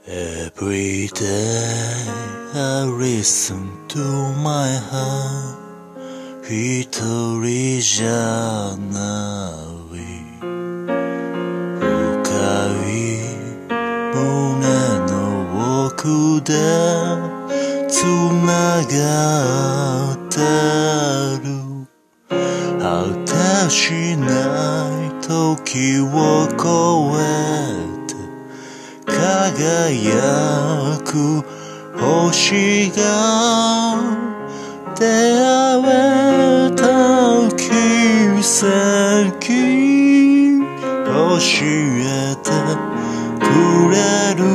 Every day I listen to my heart 一人じゃない深い胸の奥で繋がってる果てしない時を越えて輝く星が出会えた奇跡教えてくれる